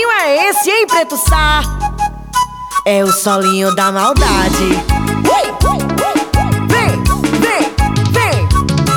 solinho é esse, hein, Preto Sá? É o solinho da maldade. Vem, vem, vem.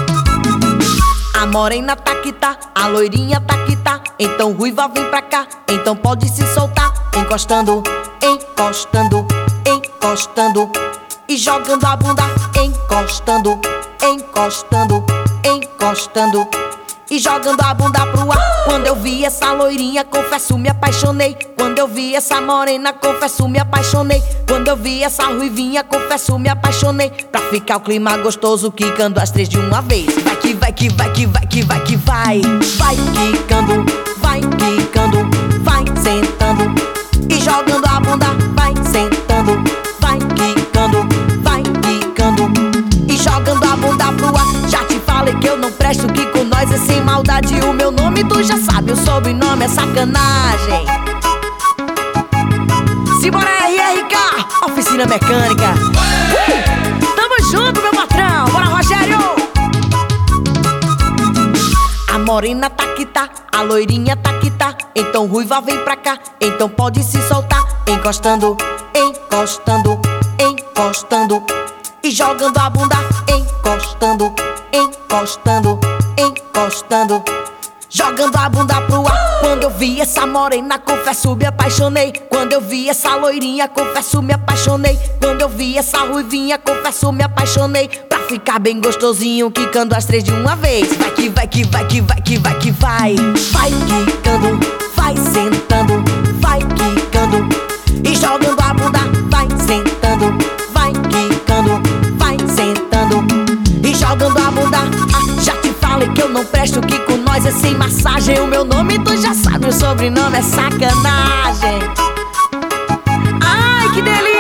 A morena tá que tá, a loirinha tá que tá. Então ruiva vem pra cá, então pode se soltar. Encostando, encostando, encostando. E jogando a bunda, encostando, encostando, encostando. E jogando a bunda pro ar. Quando eu vi essa loirinha, confesso, me apaixonei. Quando eu vi essa morena, confesso, me apaixonei. Quando eu vi essa ruivinha, confesso, me apaixonei. Pra ficar o clima gostoso, quicando as três de uma vez. Vai que vai que vai que vai que vai que vai. Vai quicando, vai quicando, vai sentando. E jogando a bunda, vai sentando. Vai quicando, vai quicando. E jogando a bunda pro ar. Já te falei que eu não presto, que com nós é sem maldade. O meu nome tu já sabe, o sobrenome é sacanagem. Simbora RRK, oficina mecânica. Tamo junto, meu patrão, bora Rogério. A morena tá que tá, a loirinha tá que tá. Então ruiva vem pra cá, então pode se soltar. Encostando, encostando, encostando. E jogando a bunda, encostando, encostando, encostando. Jogando a bunda pro ar. Quando eu vi essa morena, confesso, me apaixonei. Quando eu vi essa loirinha, confesso, me apaixonei. Quando eu vi essa ruivinha, confesso, me apaixonei. Pra ficar bem gostosinho, quicando as três de uma vez. Vai que vai que vai que vai que vai que vai. Vai quicando, vai sentando, vai quicando. E jogando a bunda, vai sentando. Vai quicando, vai sentando. E jogando a bunda. Já te falei que eu não presto, que com nós é sem massagem. O meu nome tu já sabe, o sobrenome é sacanagem. Ai, que delícia!